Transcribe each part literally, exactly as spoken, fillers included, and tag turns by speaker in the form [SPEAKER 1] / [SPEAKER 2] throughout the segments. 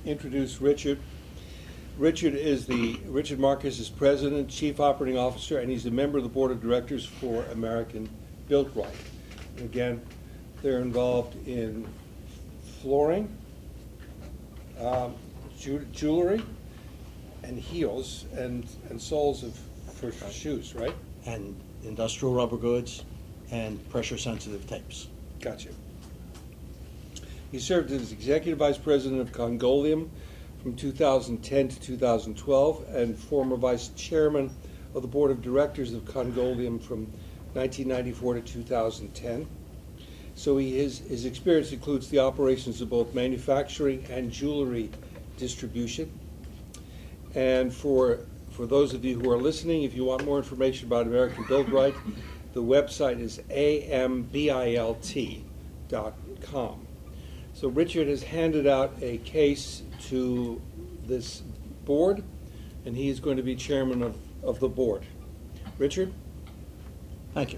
[SPEAKER 1] introduce Richard. Richard is the Richard Marcus is President, Chief Operating Officer, and he's a member of the Board of Directors for American Built Right. And again, they're involved in flooring, um, ju- jewelry, and heels and, and soles of for
[SPEAKER 2] Right.
[SPEAKER 1] shoes, right?
[SPEAKER 2] And industrial rubber goods and pressure-sensitive tapes.
[SPEAKER 1] Gotcha. He served as Executive Vice President of Congolium from two thousand ten to two thousand twelve and former Vice Chairman of the Board of Directors of Congolium from nineteen ninety-four to two thousand ten. So he, his, his experience includes the operations of both manufacturing and jewelry distribution. And for, for those of you who are listening, if you want more information about American Built Right, the website is A M B I L T dot com. So Richard has handed out a case to this board, and he is going to be chairman of, of the board. Richard?
[SPEAKER 2] Thank you.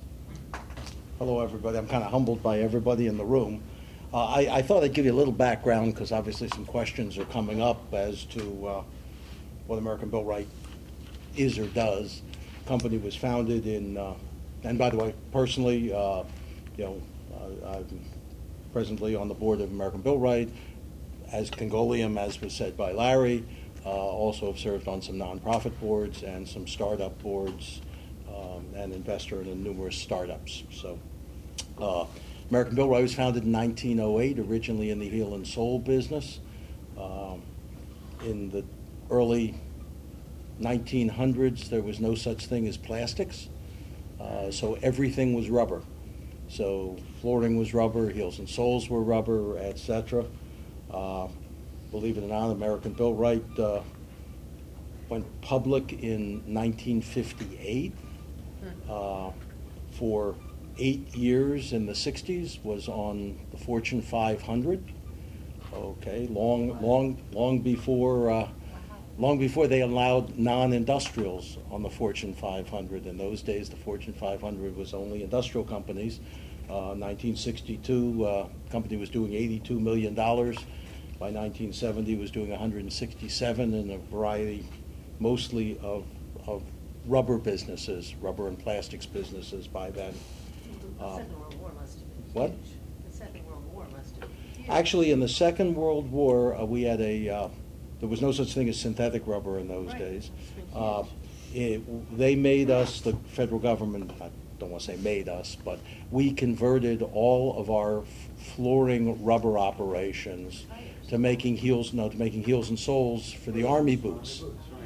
[SPEAKER 2] Hello, everybody. I'm kind of humbled by everybody in the room. Uh, I, I thought I'd give you a little background because obviously some questions are coming up as to uh, what American Built Right is or does. The company was founded in, uh, and by the way, personally, uh, you know, uh, I'm presently on the board of American Built Right, as Congolium, as was said by Larry. Uh, also have served on some nonprofit boards and some startup boards, um, and investor in numerous startups. So, uh, American Built Right was founded in nineteen oh eight, originally in the heel and sole business. Um, in the early nineteen hundreds, there was no such thing as plastics, uh, so everything was rubber. So flooring was rubber, heels and soles were rubber, et cetera. Uh, believe it or not, American Built Right uh, went public in nineteen fifty-eight. Uh, for eight years in the sixties, was on the Fortune five hundred. Okay, long, long, long before, uh, long before they allowed non-industrials on the Fortune five hundred. In those days, the Fortune five hundred was only industrial companies. Uh, nineteen sixty-two, uh, company was doing eighty-two million dollars. By nineteen seventy, was doing one hundred sixty-seven in a variety, mostly of, of rubber businesses, rubber and plastics businesses by then.
[SPEAKER 3] The
[SPEAKER 2] Um,
[SPEAKER 3] Second World War must have been
[SPEAKER 2] what?
[SPEAKER 3] huge. The Second World War must have been huge.
[SPEAKER 2] Actually, in the Second World War, uh, we had a, uh, there was no such thing as synthetic rubber in those
[SPEAKER 3] Right.
[SPEAKER 2] days.
[SPEAKER 3] It's been
[SPEAKER 2] Uh,
[SPEAKER 3] huge.
[SPEAKER 2] it, they made us, the federal government, I don't want to say made us, but we converted all of our f- flooring rubber operations to making heels, no, to making heels and soles for the Army boots.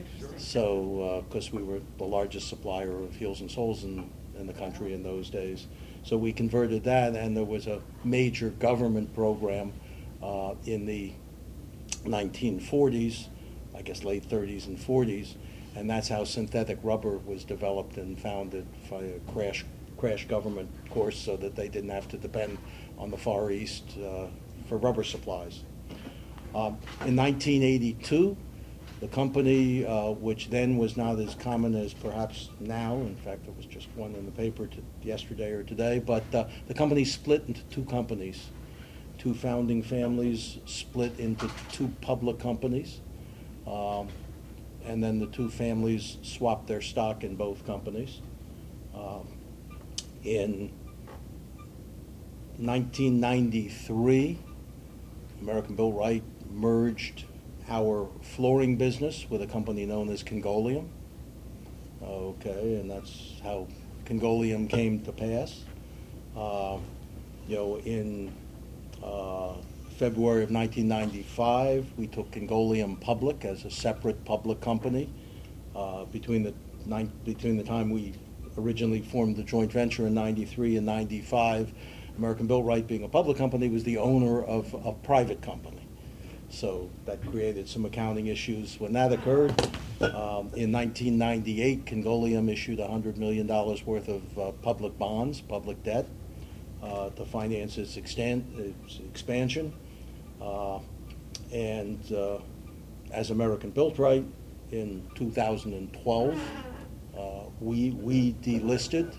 [SPEAKER 2] So, because we were the largest supplier of heels and soles in, in the country in those days. So we converted that, and there was a major government program uh, in the nineteen forties, I guess late thirties and forties, and that's how synthetic rubber was developed and founded by a crash, crash government course so that they didn't have to depend on the Far East uh, for rubber supplies. Um, in nineteen eighty-two, the company, uh, which then was not as common as perhaps now, in fact, there was just one in the paper to, yesterday or today, but uh, the company split into two companies. Two founding families split into two public companies, um, and then the two families swapped their stock in both companies. Um, in nineteen ninety-three, American Built Right merged our flooring business with a company known as Congolium. Okay, and that's how Congolium came to pass. Uh, you know, in uh, February of nineteen ninety-five, we took Congolium public as a separate public company. Uh, between the nine, between the time we originally formed the joint venture in ninety-three and ninety-five, American Built Right, being a public company, was the owner of a private company. So that created some accounting issues when that occurred. Um, in nineteen ninety-eight, Congolium issued one hundred million dollars worth of uh, public bonds, public debt, uh, to finance its, extend, its expansion. Uh, and uh, as American Built Right, in two thousand twelve, uh, we, we delisted,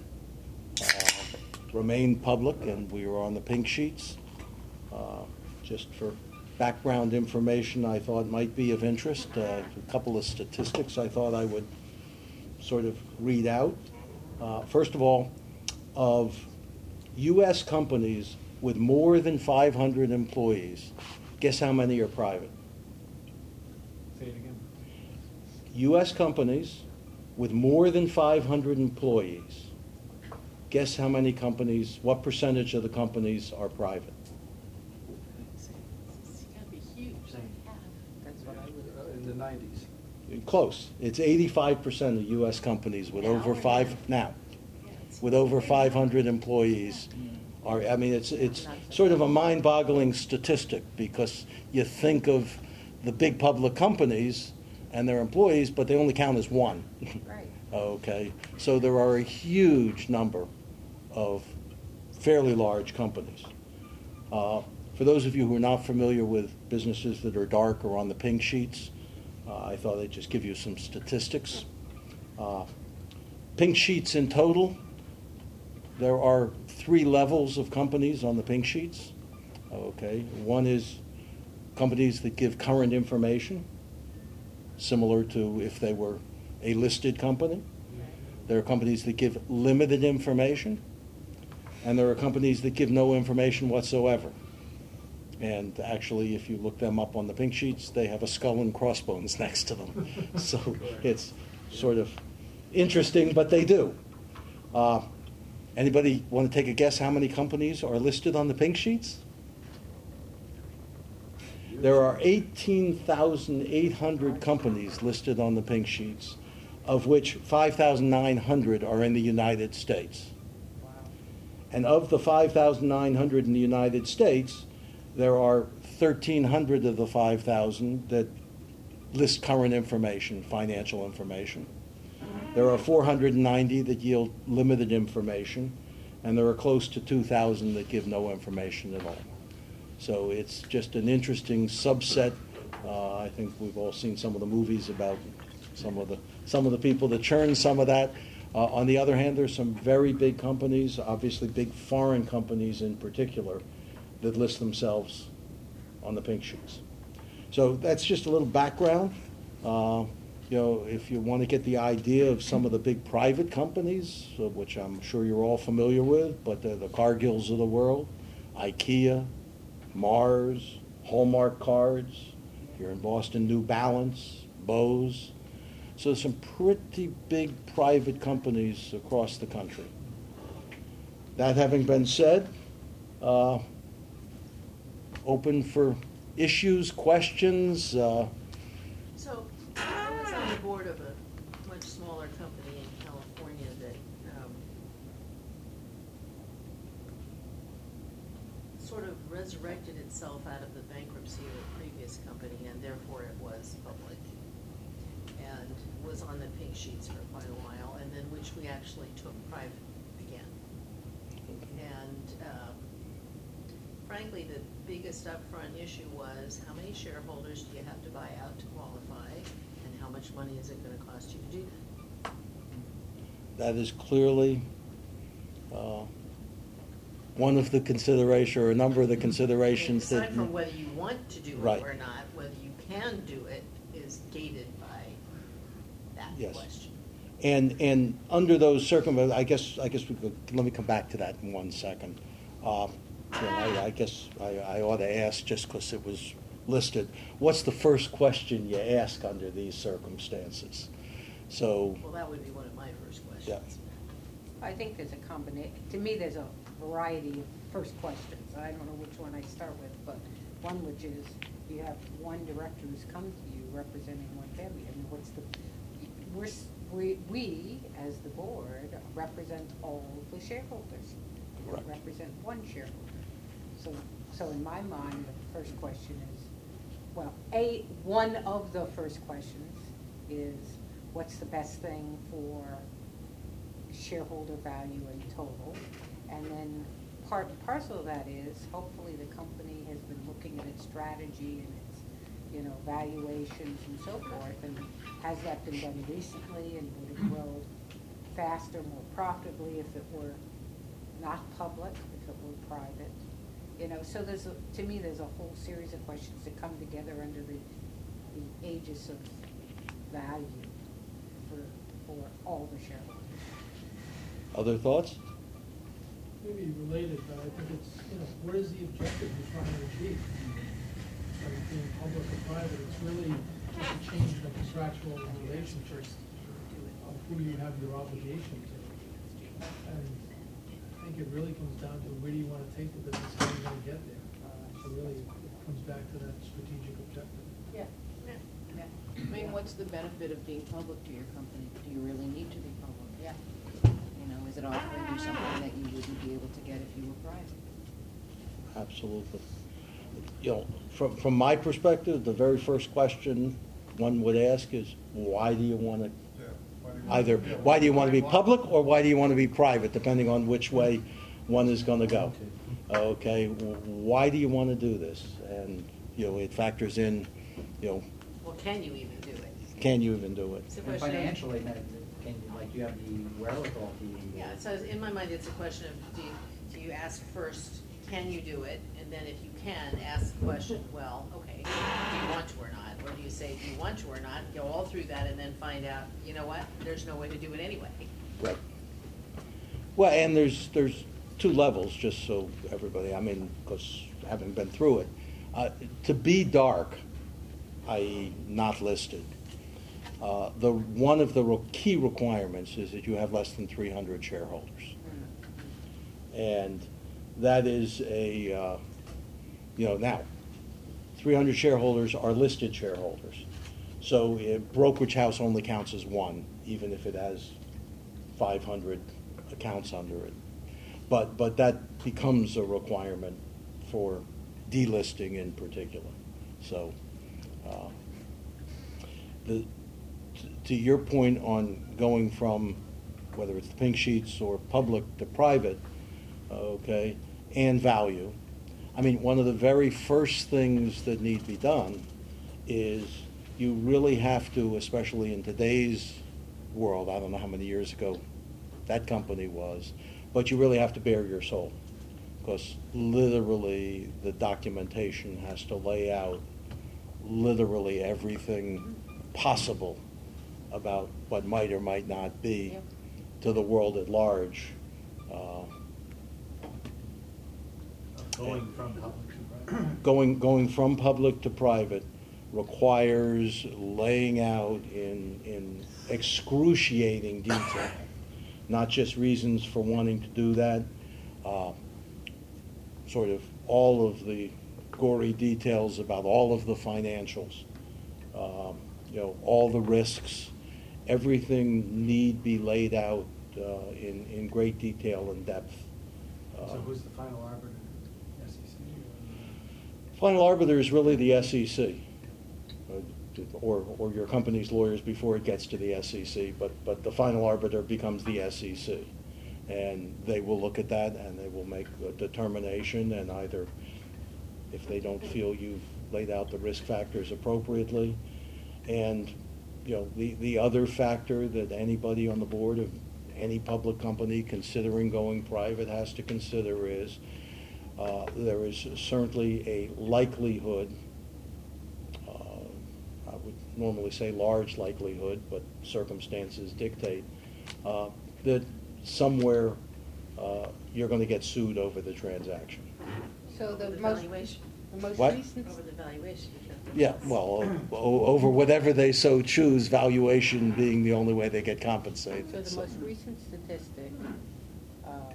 [SPEAKER 2] uh, remained public, and we were on the pink sheets, uh, just for background information I thought might be of interest. Uh, a couple of statistics I thought I would sort of read out. Uh, First of all, of U S companies with more than five hundred employees, guess how many are private?
[SPEAKER 4] Say it again.
[SPEAKER 2] U S companies with more than five hundred employees, guess how many companies, what percentage of the companies are private?
[SPEAKER 3] It's it's gotta be huge, like half, that's what I would.
[SPEAKER 4] In the nineties.
[SPEAKER 2] Close. It's eighty-five percent of U S companies with
[SPEAKER 3] Now
[SPEAKER 2] over
[SPEAKER 3] or
[SPEAKER 2] five,
[SPEAKER 3] now?
[SPEAKER 2] now,
[SPEAKER 3] Yeah, it's-
[SPEAKER 2] with over five hundred employees are, I mean, it's, it's sort of a mind-boggling statistic because you think of the big public companies and their employees, but they only count as one.
[SPEAKER 3] Right.
[SPEAKER 2] Okay, so there are a huge number of fairly large companies. Uh, For those of you who are not familiar with businesses that are dark or on the pink sheets, uh, I thought I'd just give you some statistics. Uh, Pink sheets in total, there are three levels of companies on the pink sheets. Okay, one is companies that give current information, similar to if they were a listed company. There are companies that give limited information, and there are companies that give no information whatsoever. And actually, if you look them up on the pink sheets, they have a skull and crossbones next to them. So it's sort of interesting, but they do. Uh, Anybody want to take a guess how many companies are listed on the pink sheets? There are eighteen thousand eight hundred companies listed on the pink sheets, of which five thousand nine hundred are in the United States. And of the five thousand nine hundred in the United States, there are thirteen hundred of the five thousand that list current information, financial information. There are four hundred ninety that yield limited information, and there are close to two thousand that give no information at all. So it's just an interesting subset. Uh, I think we've all seen some of the movies about some of the some of the people that churn some of that. Uh, on the other hand, there's some very big companies, obviously big foreign companies in particular, that list themselves on the pink sheets. So that's just a little background. Uh, you know, if you want to get the idea of some of the big private companies, uh, which I'm sure you're all familiar with, but they're the Cargills of the world, IKEA, Mars, Hallmark Cards, here in Boston, New Balance, Bose. So some pretty big private companies across the country. That having been said, uh, open for issues, questions. Uh,
[SPEAKER 3] So, I was on the board of a much smaller company in California that, um, sort of resurrected itself out of the bankruptcy of a previous company, and therefore it was public. And was on the pink sheets for quite a while, and then which we actually took private again. And, um, frankly, the biggest upfront issue was how many shareholders do you have to buy out to qualify, and how much money is it gonna cost you to do that?
[SPEAKER 2] that is clearly uh, one of the consideration, or a number of the considerations that.
[SPEAKER 3] Aside from whether you want to do
[SPEAKER 2] Right.
[SPEAKER 3] it or not, whether you can do it is gated by that
[SPEAKER 2] Yes.
[SPEAKER 3] question.
[SPEAKER 2] And, and under those circumstances, I guess, I guess we could, let me come back to that in one second. Uh, you know, I, I guess I, I ought to ask, just because it was listed, what's the first question you ask under these circumstances? So,
[SPEAKER 3] Well, that would be one of my first questions.
[SPEAKER 2] Yeah.
[SPEAKER 5] I think there's a combination, to me, there's a variety of first questions. I don't know which one I start with, but one which is, you have one director who's come to you representing one family. I mean, what's the, we're, s- we, we, as the board, represent all the shareholders. We don't
[SPEAKER 2] Correct.
[SPEAKER 5] represent one shareholder. So, so in my mind, the first question is, well, A, one of the first questions is, what's the best thing for shareholder value in total? And then part and parcel of that is, hopefully the company has been looking at its strategy and its, you know, valuations and so forth, and has that been done recently, and would it grow faster, more profitably if it were not public, if it were private? You know, so there's, a- to me, there's a whole series of questions that come together under the, the aegis of value for, for all the shareholders.
[SPEAKER 2] Other thoughts?
[SPEAKER 6] Maybe related, but I think it's, you know, what is the objective you're trying to achieve? By being public or private, it's really just a change in the contractual relationships of who you have your obligation to. And I think it really comes down to where do you want to take the business, how are you going to get there? Uh, So really, it comes back to that strategic objective.
[SPEAKER 3] Yeah, yeah, yeah.
[SPEAKER 7] I mean, what's the benefit of being public to your company? Do you really need to be public?
[SPEAKER 3] Yeah.
[SPEAKER 7] You know, is it offering you something that you wouldn't be able to get if you were private?
[SPEAKER 2] Absolutely. You know, from, from my perspective, the very first question one would ask is, why do you want to, either, why do you want to be public or why do you want to be private, depending on which way one is going to go? Okay, w- why do you want to do this? And, you know, it factors in, you know,
[SPEAKER 3] Well, can you even do it?
[SPEAKER 2] can you even do it?
[SPEAKER 3] It's a
[SPEAKER 4] And
[SPEAKER 3] question of-
[SPEAKER 4] financially, then, can you, like, do you have the wherewithal to?
[SPEAKER 3] Yeah, so in my mind, it's a question of, do you, do you ask first, can you do it? And then if you can, ask the question, well, okay, do you want to or not? Or do you say, do you want to or not? Go all through that and then find out, you know what, there's no way to do it anyway.
[SPEAKER 2] Right. Well, and there's, there's two levels, just so everybody, I mean, because having been through it. Uh, to be dark, that is not listed, uh, the, one of the re- key requirements is that you have less than three hundred shareholders. And that is a, uh, you know, now, three hundred shareholders are listed shareholders. So a brokerage house only counts as one, even if it has five hundred accounts under it. But, but that becomes a requirement for delisting in particular. So, uh, the, t- to your point on going from, whether it's the pink sheets or public to private, okay, and value, I mean, one of the very first things that need to be done is you really have to, especially in today's world, I don't know how many years ago that company was, but you really have to bare your soul. Because literally, the documentation has to lay out literally everything possible about what might or might not be
[SPEAKER 7] Yep.
[SPEAKER 2] to the world at large. Uh,
[SPEAKER 4] Going from public to private.
[SPEAKER 2] Going, going from public to private requires laying out in, in excruciating detail, not just reasons for wanting to do that, uh, sort of all of the gory details about all of the financials, um, you know, all the risks, everything need be laid out uh, in, in great detail and depth. Uh,
[SPEAKER 4] So who's the final arbiter? S E C?
[SPEAKER 2] Final arbiter is really the S E C, uh, or, or your company's lawyers before it gets to the S E C, but, but the final arbiter becomes the S E C. And they will look at that and they will make a determination, and either, if they don't feel you've laid out the risk factors appropriately, and, you know, the, the other factor that anybody on the board of any public company considering going private has to consider is, uh, there is certainly a likelihood, uh, I would normally say large likelihood, but circumstances dictate, uh, that somewhere uh, you're going to get sued over the transaction.
[SPEAKER 5] So
[SPEAKER 3] Over
[SPEAKER 5] the
[SPEAKER 3] the
[SPEAKER 5] most,
[SPEAKER 3] valuation.
[SPEAKER 5] the most
[SPEAKER 2] What?
[SPEAKER 5] recent,
[SPEAKER 3] Over the valuation.
[SPEAKER 2] Yeah, well, o- over whatever they so choose, valuation being the only way they get compensated.
[SPEAKER 5] so the
[SPEAKER 2] so.
[SPEAKER 5] most recent statistic um,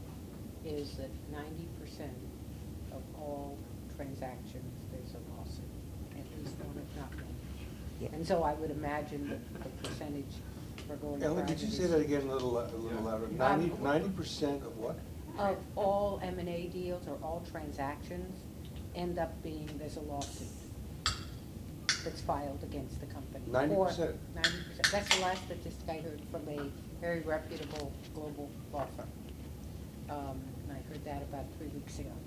[SPEAKER 5] is that ninety percent of all transactions, there's a lawsuit, at least one, if not
[SPEAKER 2] Yeah.
[SPEAKER 5] more. And so I would imagine that the percentage for going private
[SPEAKER 1] Ellen, did you say
[SPEAKER 5] is-
[SPEAKER 1] that again a little, lou- a little louder? Ninety, ninety percent of what?
[SPEAKER 5] Of all M and A deals or all transactions end up being, there's a lawsuit that's filed against the company.
[SPEAKER 1] ninety
[SPEAKER 5] Or-
[SPEAKER 1] percent?
[SPEAKER 5] Ninety percent. That's the last statistic I heard from a very reputable global law firm. Um, and I heard that about three weeks ago.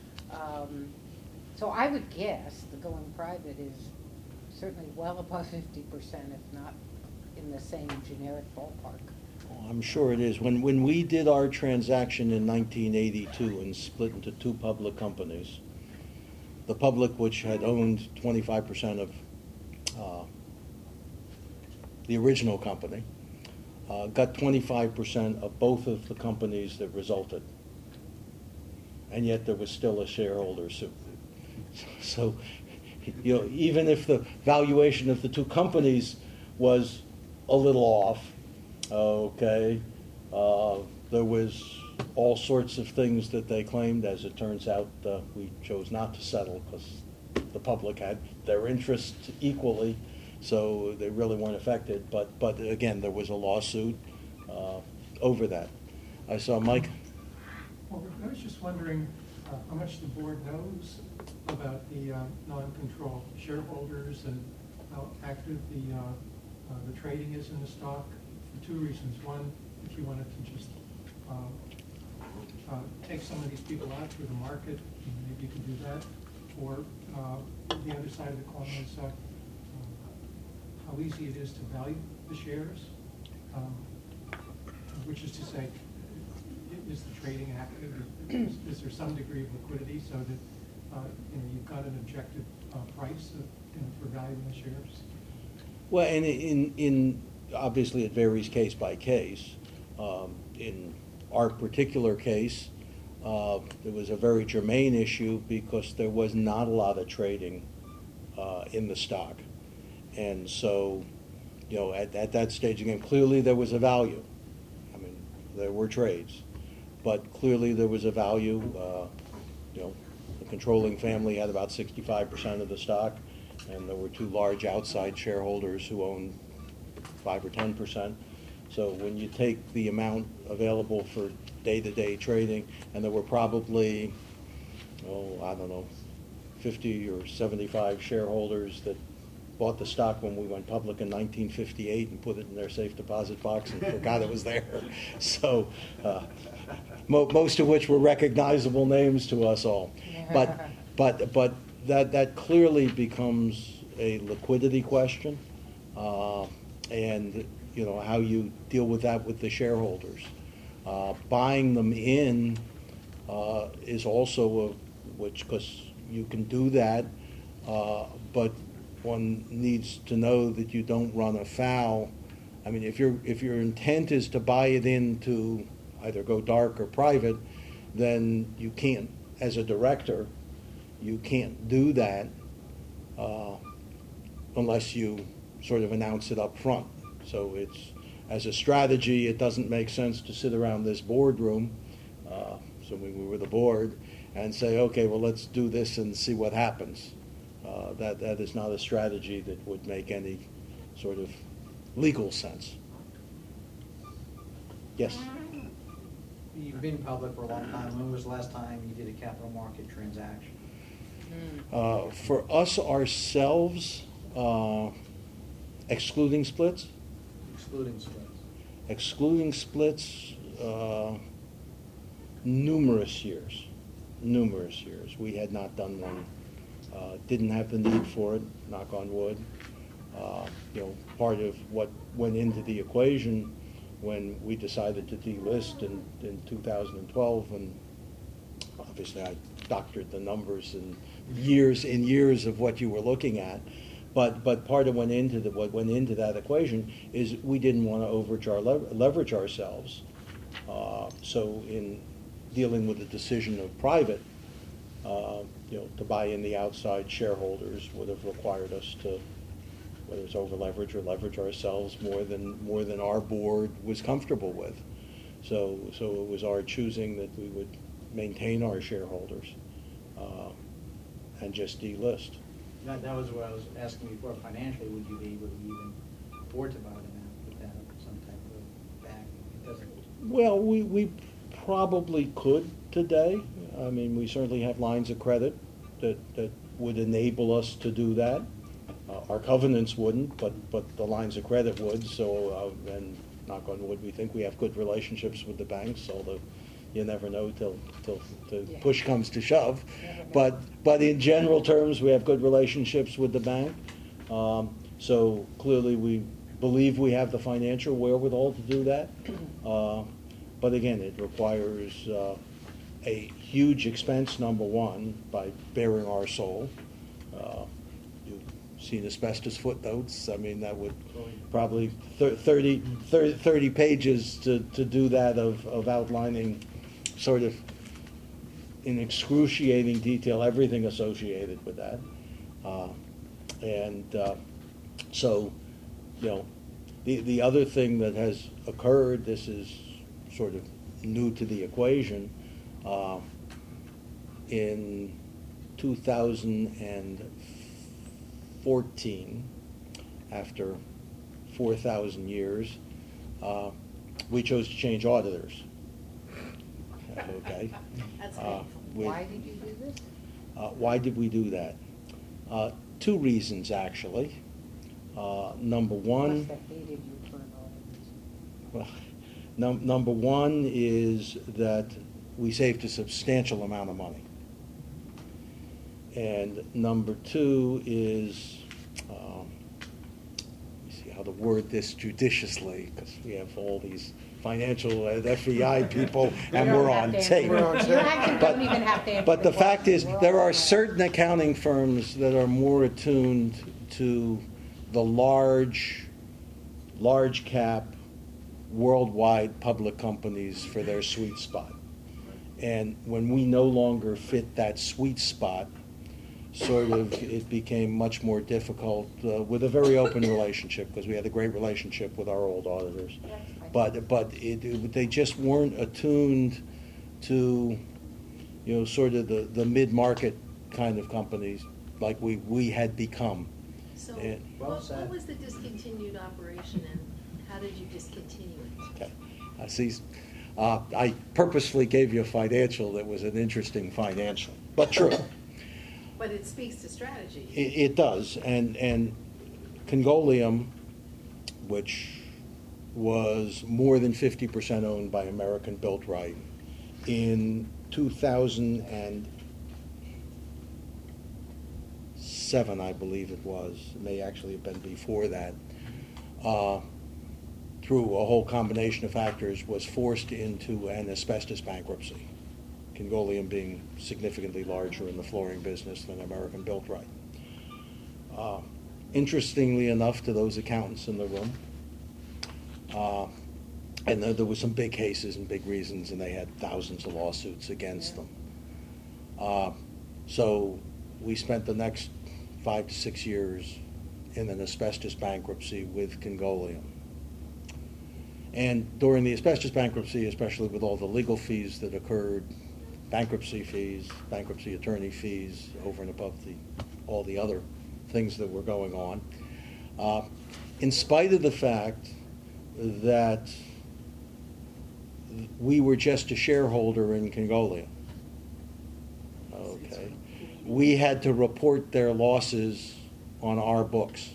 [SPEAKER 5] Um, so I would guess the going private is certainly well above fifty percent, if not in the same generic ballpark.
[SPEAKER 2] Oh, I'm sure it is. When, when we did our transaction in nineteen eighty-two and split into two public companies, the public, which had owned twenty-five percent of uh, the original company, uh, got twenty-five percent of both of the companies that resulted. And yet there was still a shareholder suit. So, you know, even if the valuation of the two companies was a little off, okay, uh, there was all sorts of things that they claimed. As it turns out, uh, we chose not to settle because the public had their interests equally, so they really weren't affected. But, but again, there was a lawsuit uh, over that. I saw Mike.
[SPEAKER 8] Well, I was just wondering uh, how much the board knows about the uh, non-control shareholders and how active the, uh, uh, the trading is in the stock, for two reasons. One, if you wanted to just uh, uh, take some of these people out through the market, maybe you could do that. Or uh, the other side of the coin is uh, uh, how easy it is to value the shares, um, which is to say, is the trading active? Is, is there some degree of liquidity so that uh, you know, you've got an objective uh, price of, you know, for valuing the shares?
[SPEAKER 2] Well, and in, in, obviously it varies case by case. Um, in our particular case, uh, it was a very germane issue because there was not a lot of trading uh, in the stock. And so, you know, at, at that stage, again, clearly there was a value. I mean, there were trades. But clearly there was a value. Uh, you know, the controlling family had about sixty-five percent of the stock, and there were two large outside shareholders who owned five or ten percent. So when you take the amount available for day-to-day trading, and there were probably, oh, I don't know, fifty or seventy-five shareholders that bought the stock when we went public in nineteen fifty-eight and put it in their safe deposit box and forgot it was there. So uh, mo most of which were recognizable names to us all. But, but, but that, that clearly becomes a liquidity question, uh, and you know, how you deal with that with the shareholders. Uh, buying them in uh, is also a, which, because you can do that, uh, but one needs to know that you don't run afoul. I mean, if your if your intent is to buy it in to either go dark or private, then you can't, as a director, you can't do that uh, unless you sort of announce it up front. So it's, as a strategy, it doesn't make sense to sit around this boardroom, uh, so we were the board, and say, okay, well, let's do this and see what happens. Uh, that, that is not a strategy that would make any sort of legal sense. Yes?
[SPEAKER 4] You've been public for a long time. When was the last time you did a capital market transaction?
[SPEAKER 2] Uh, for us ourselves, uh, excluding splits,
[SPEAKER 4] Excluding splits.
[SPEAKER 2] excluding splits, uh, numerous years, numerous years. We had not done one. Uh, didn't have the need for it, knock on wood. Uh, you know, part of what went into the equation when we decided to delist in, in two thousand twelve, and obviously I doctored the numbers and years and years of what you were looking at, but but part of what went into the what went into that equation is we didn't want to overage our lever, leverage ourselves. Uh, so in dealing with the decision of private, uh, you know, to buy in the outside shareholders would have required us to, whether it's over leverage or leverage ourselves more than more than our board was comfortable with. So so it was our choosing that we would maintain our shareholders uh, and just delist.
[SPEAKER 4] That, that was what I was asking before. Financially, would you be able to even afford to buy them out without some type of back? It doesn't.
[SPEAKER 2] Well, we, we probably could today. I mean, we certainly have lines of credit that, that would enable us to do that. Uh, our covenants wouldn't, but, but the lines of credit would. So, uh, and knock on wood, we think we have good relationships with the banks, although you never know till, till the
[SPEAKER 5] Yeah.
[SPEAKER 2] push comes to shove. But, but in general terms, we have good relationships with the bank. Um, so clearly we believe we have the financial wherewithal to do that. Uh, But again, it requires uh, a huge expense, number one, by bearing our soul. Uh, You've seen asbestos footnotes. I mean, that would probably thir- thirty, thirty, thirty pages to, to do that of, of outlining sort of in excruciating detail everything associated with that. Uh, And uh, so, you know, the, the other thing that has occurred, this is sort of new to the equation, uh, in two thousand fourteen, after four thousand years, uh, we chose to change auditors. Okay?
[SPEAKER 3] That's
[SPEAKER 2] Uh,
[SPEAKER 3] painful.
[SPEAKER 2] with-
[SPEAKER 5] Why did you do this?
[SPEAKER 2] uh, Why did we do that? Uh, Two reasons, actually. Uh, Number one.
[SPEAKER 5] Must have hated you for an audit.
[SPEAKER 2] Well, num- number one is that we saved a substantial amount of money. And number two is, um, let me see how to word this judiciously, because we have all these financial and F E I people, and
[SPEAKER 5] You
[SPEAKER 2] we're
[SPEAKER 5] don't have
[SPEAKER 2] on
[SPEAKER 5] to answer
[SPEAKER 2] tape.
[SPEAKER 5] the- You actually
[SPEAKER 2] But-
[SPEAKER 5] don't even have to answer
[SPEAKER 2] But the fact
[SPEAKER 5] question.
[SPEAKER 2] is,
[SPEAKER 5] We're
[SPEAKER 2] there
[SPEAKER 5] all
[SPEAKER 2] are
[SPEAKER 5] on.
[SPEAKER 2] certain accounting firms that are more attuned to the large, large cap, worldwide public companies for their sweet spot. And when we no longer fit that sweet spot, sort of, it became much more difficult uh, with a very open relationship, because we had a great relationship with our old auditors.
[SPEAKER 5] That's fine.
[SPEAKER 2] But, but it, it- they just weren't attuned to, you know, sort of the, the mid-market kind of companies like we, we had become.
[SPEAKER 3] So
[SPEAKER 2] And-
[SPEAKER 4] Well
[SPEAKER 3] what,
[SPEAKER 4] said.
[SPEAKER 3] what was the discontinued operation and how did you discontinue it?
[SPEAKER 2] Okay, I see, uh, I purposefully gave you a financial that was an interesting financial, but true.
[SPEAKER 3] But it speaks to strategy.
[SPEAKER 2] It, it does, and, and Congolium, which was more than fifty percent owned by American Built Right, in two thousand seven, I believe it was, it may actually have been before that, uh, through a whole combination of factors, was forced into an asbestos bankruptcy. Congolium being significantly larger in the flooring business than American Built Right. Uh, Interestingly enough, to those accountants in the room, uh, and there, there were some big cases and big reasons, and they had thousands of lawsuits against them. Uh, So we spent the next five to six years in an asbestos bankruptcy with Congolium. And during the asbestos bankruptcy, especially with all the legal fees that occurred, bankruptcy fees, bankruptcy attorney fees, over and above the, all the other things that were going on, uh, in spite of the fact that we were just a shareholder in Congolium, okay, we had to report their losses on our books,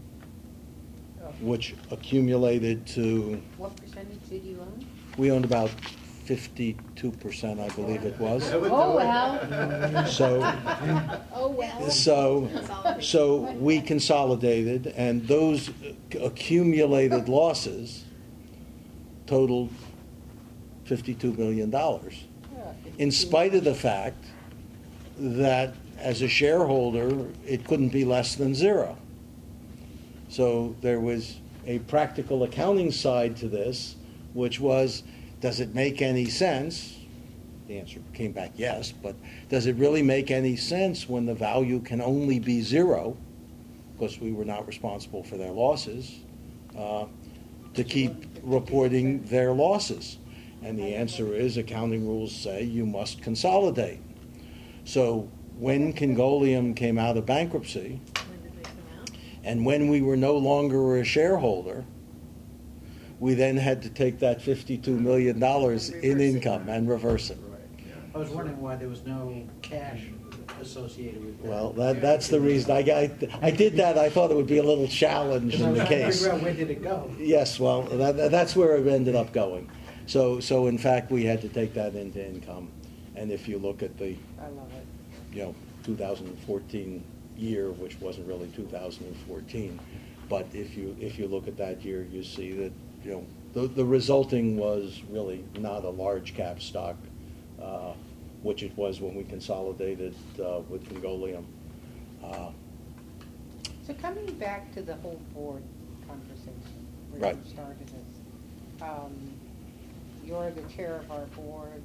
[SPEAKER 2] which accumulated to,
[SPEAKER 5] What percentage did you own?
[SPEAKER 2] we owned about fifty-two percent, I believe it was.
[SPEAKER 7] Oh, well,
[SPEAKER 2] So,
[SPEAKER 7] oh, well.
[SPEAKER 2] so, so we consolidated, and those accumulated losses totaled fifty-two million dollars. In spite of the fact that, as a shareholder, it couldn't be less than zero. So there was a practical accounting side to this, which was, does it make any sense? The answer came back yes, but does it really make any sense when the value can only be zero, because we were not responsible for their losses, uh, to keep reporting their losses? And the answer is, accounting rules say you must consolidate. So when Congolium came out of bankruptcy,
[SPEAKER 3] When did they come out?
[SPEAKER 2] and when we were no longer a shareholder, we then had to take that fifty-two million dollars in
[SPEAKER 3] Reverse it.
[SPEAKER 2] income and reverse it.
[SPEAKER 4] I was wondering why there was no cash associated with that.
[SPEAKER 2] Well, that, that's the reason, I, I, I did that, I thought it would be a little challenge
[SPEAKER 4] Because I
[SPEAKER 2] in
[SPEAKER 4] was
[SPEAKER 2] the
[SPEAKER 4] trying to
[SPEAKER 2] case.
[SPEAKER 4] figure out where did it go?
[SPEAKER 2] Yes, well, that, that's where it ended up going. So, so in fact, we had to take that into income. And if you look at the,
[SPEAKER 5] I love it.
[SPEAKER 2] you know, two thousand fourteen year, which wasn't really two thousand fourteen, but if you, if you look at that year, you see that, you know, the, the resulting was really not a large cap stock, uh, which it was when we consolidated uh, with Congolium. Uh,
[SPEAKER 5] So coming back to the whole board conversation, where
[SPEAKER 2] Right.
[SPEAKER 5] you started this, um, you're the chair of our board.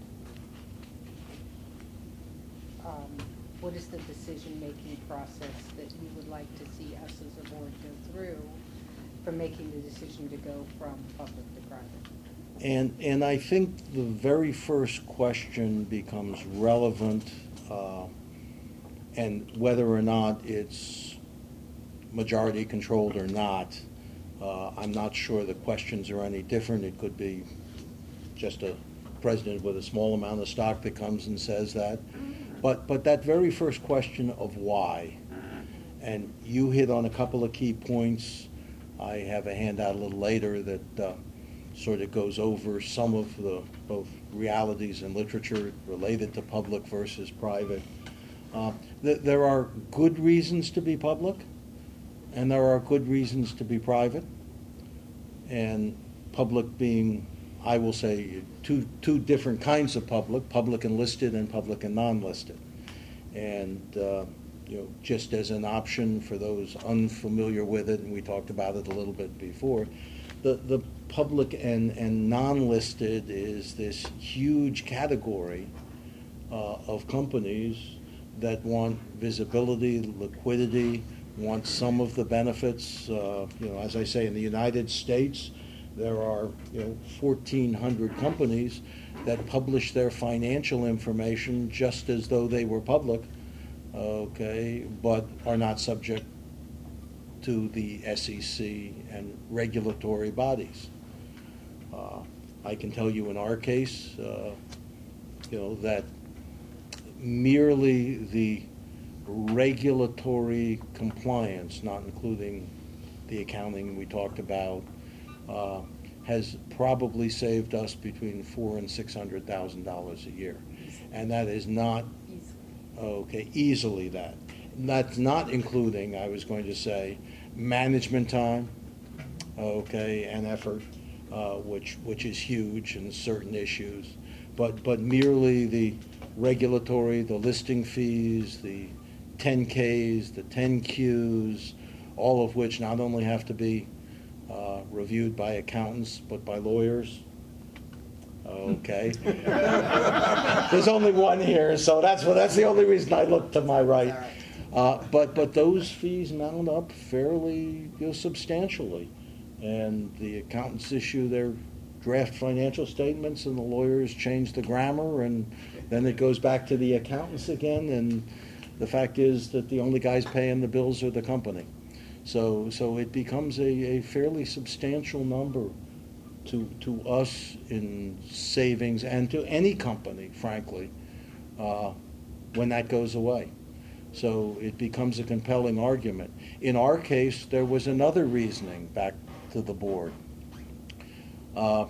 [SPEAKER 5] Um, What is the decision-making process that you would like to see us as a board go through for making the decision to go from public to private?
[SPEAKER 2] And, and I think the very first question becomes relevant, uh, and whether or not it's majority controlled or not, uh, I'm not sure the questions are any different. It could be just a president with a small amount of stock that comes and says that. But, but that very first question of why, and you hit on a couple of key points. I have a handout a little later that uh, sort of goes over some of the both realities and literature related to public versus private. Uh, th there are good reasons to be public, and there are good reasons to be private. And public being, I will say, two, two different kinds of public, public and listed and public and non-listed. And, uh, you know, just as an option for those unfamiliar with it, and we talked about it a little bit before, the, the public and, and non-listed is this huge category uh, of companies that want visibility, liquidity, want some of the benefits. Uh, you know, as I say, in the United States, there are, you know, fourteen hundred companies that publish their financial information just as though they were public, okay, but are not subject to the S E C and regulatory bodies. Uh, I can tell you in our case, uh, you know, that merely the regulatory compliance, not including the accounting we talked about, uh, has probably saved us between four and six hundred thousand dollars a year, and that is not okay easily. That that's not including, I was going to say, management time, okay, and effort, uh, which which is huge in certain issues, but but merely the regulatory, the listing fees, the ten Ks, the ten Qs, all of which not only have to be uh, reviewed by accountants, but by lawyers. Okay. There's only one here, so that's what, that's the only reason I look to my right. Uh, but but those fees mount up fairly, you know, substantially, and the accountants issue their draft financial statements, and the lawyers change the grammar, and then it goes back to the accountants again. And the fact is that the only guys paying the bills are the company. So so it becomes a, a fairly substantial number to to us in savings, and to any company, frankly, uh, when that goes away. So it becomes a compelling argument. In our case, there was another reasoning back to the board. Uh,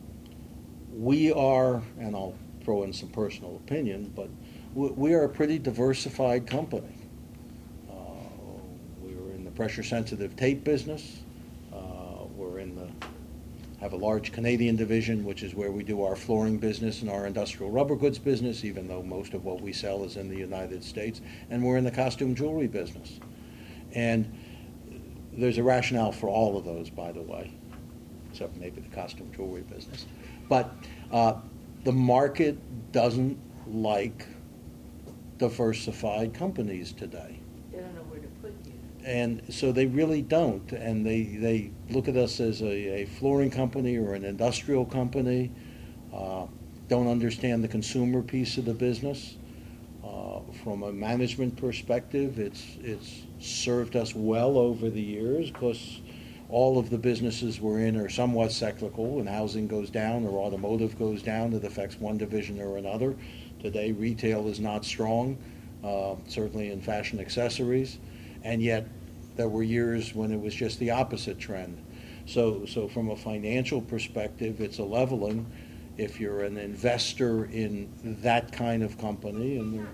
[SPEAKER 2] we are, and I'll throw in some personal opinion, but we, we are a pretty diversified company. Uh, we were in the pressure-sensitive tape business. Uh, we're in the have a large Canadian division, which is where we do our flooring business and our industrial rubber goods business, even though most of what we sell is in the United States. And we're in the costume jewelry business. And there's a rationale for all of those, by the way, except maybe the costume jewelry business. But uh, the market doesn't like diversified companies today.
[SPEAKER 3] They don't know where to put you.
[SPEAKER 2] And so they really don't, and they, they look at us as a, a flooring company or an industrial company, uh, don't understand the consumer piece of the business. Uh, from a management perspective, it's, it's served us well over the years, because all of the businesses we're in are somewhat cyclical. When housing goes down or automotive goes down, it affects one division or another. Today, retail is not strong, uh, certainly in fashion accessories. And yet, there were years when it was just the opposite trend. So, so from a financial perspective, it's a leveling. If you're an investor in that kind of company, and there are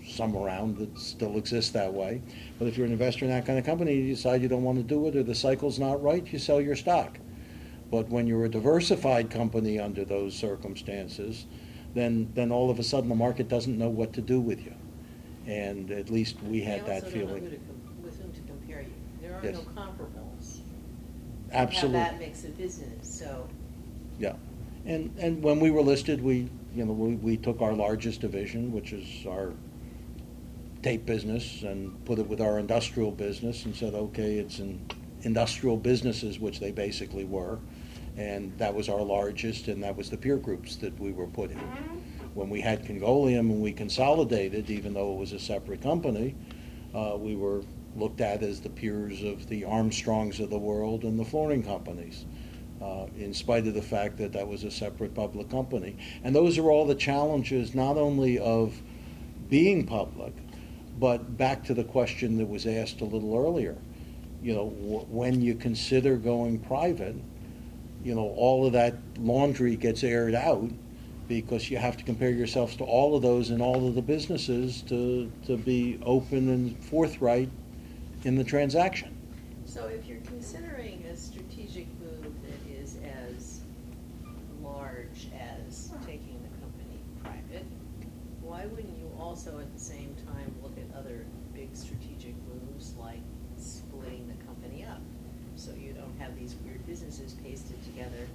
[SPEAKER 2] some around that still exist that way. But if you're an investor in that kind of company, you decide you don't want to do it, or the cycle's not right, you sell your stock. But when you're a diversified company under those circumstances, then, then all of a sudden the market doesn't know what to do with you. And at least we had that
[SPEAKER 3] They also don't know who
[SPEAKER 2] feeling.
[SPEAKER 3] to com- with whom to compare you. There are
[SPEAKER 2] Yes.
[SPEAKER 3] no comparables.
[SPEAKER 2] Absolutely.
[SPEAKER 3] How that makes a business, so.
[SPEAKER 2] Yeah. And, and when we were listed, we, you know, we, we took our largest division, which is our tape business, and put it with our industrial business and said, okay, it's in industrial businesses, which they basically were. And that was our largest, and that was the peer groups that we were put in. When we had Congolium and we consolidated, even though it was a separate company, uh, we were looked at as the peers of the Armstrongs of the world and the flooring companies, uh, in spite of the fact that that was a separate public company. And those are all the challenges, not only of being public, but back to the question that was asked a little earlier. You know, w- when you consider going private, you know, all of that laundry gets aired out, because you have to compare yourselves to all of those in all of the businesses to, to be open and forthright in the transaction.
[SPEAKER 3] So if you're considering a strategic move that is as large as taking the company private, why wouldn't you also at the same time look at other big strategic moves like splitting the company up? So you don't have these weird businesses pasted together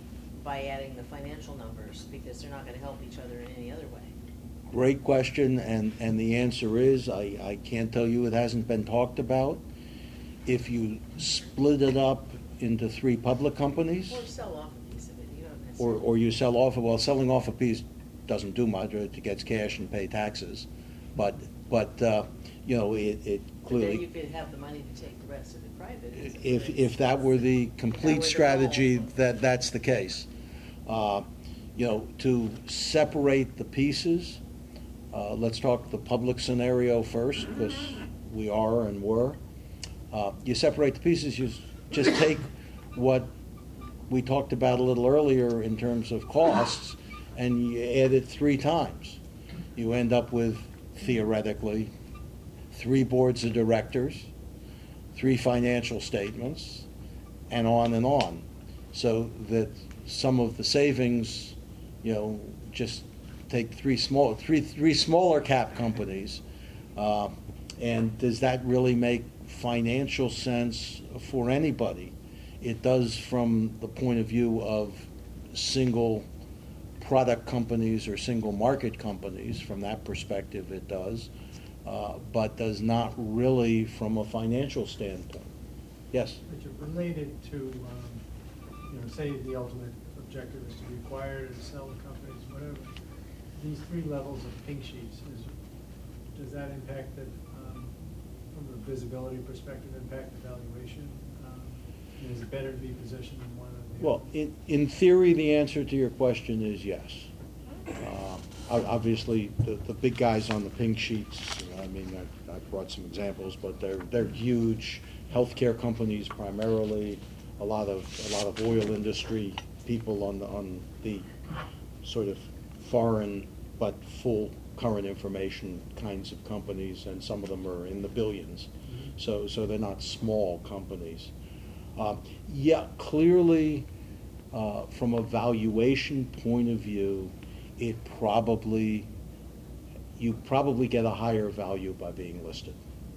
[SPEAKER 3] by adding the financial numbers, because they're not gonna help each other in any other way.
[SPEAKER 2] Great question, and, and the answer is, I, I can't tell you it hasn't been talked about. If you split it up into three public companies,
[SPEAKER 3] Or sell off a piece of it, you don't
[SPEAKER 2] or,
[SPEAKER 3] necessarily.
[SPEAKER 2] or you sell off, well, selling off a piece doesn't do much, it gets cash and pay taxes. But, but, uh, you know, it, it
[SPEAKER 3] But then
[SPEAKER 2] clearly.
[SPEAKER 3] you could have the money to take the rest of it private. It's-
[SPEAKER 2] If,
[SPEAKER 3] it's-
[SPEAKER 2] if that were the
[SPEAKER 3] That were
[SPEAKER 2] complete
[SPEAKER 3] the
[SPEAKER 2] strategy,
[SPEAKER 3] goal.
[SPEAKER 2] that, that's the case. Uh, You know, to separate the pieces, uh, let's talk the public scenario first, because we are and were. Uh, You separate the pieces, you s- just take what we talked about a little earlier in terms of costs, and you add it three times. You end up with, theoretically, three boards of directors, three financial statements, and on and on. So that some of the savings, you know, just take three small, three, three smaller cap companies. Uh, and does that really make financial sense for anybody? It does from the point of view of single product companies or single market companies. From that perspective, it does. Uh, but does not really from a financial standpoint. Yes?
[SPEAKER 8] Richard, related to, um, you know, say the ultimate objective is to be acquired and sell the companies, whatever. These three levels of pink sheets, is, does that impact the, um, from a visibility perspective, impact the valuation? Um, and is it better to be positioned in one or the other?
[SPEAKER 2] Well, in, in theory, the answer to your question is yes. Uh, ob- Obviously, the, the big guys on the pink sheets, I mean, I, I brought some examples, but they're, they're huge healthcare companies primarily, a lot of, a lot of oil industry people on the, on the sort of foreign but full current information kinds of companies, and some of them are in the billions. So, so they're not small companies. Uh, Yeah, clearly, uh, from a valuation point of view, it probably, you probably get a higher value by being listed.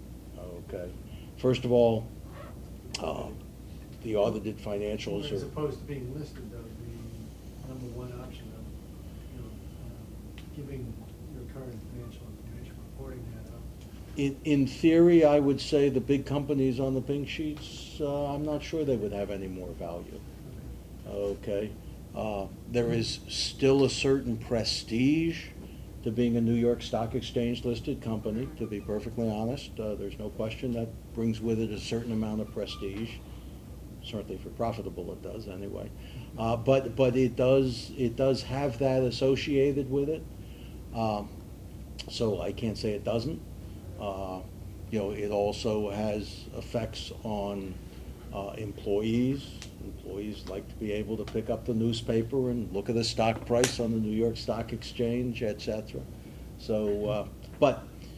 [SPEAKER 2] Okay. First of all, uh, the audited financials
[SPEAKER 8] As
[SPEAKER 2] are,
[SPEAKER 8] opposed to being listed, though, the number one option of, you know, uh, giving your current financial information, reporting that up.
[SPEAKER 2] in, in theory, I would say the big companies on the pink sheets, uh, I'm not sure they would have any more value. Okay. Uh, There is still a certain prestige to being a New York Stock Exchange listed company, to be perfectly honest. Uh, There's no question that brings with it a certain amount of prestige. Certainly for profitable it does anyway. Uh, But, but it does, it does have that associated with it. Um, So I can't say it doesn't. Uh, You know, it also has effects on uh, employees. Employees like to be able to pick up the newspaper and look at the stock price on the New York Stock Exchange, et cetera. So, uh, but,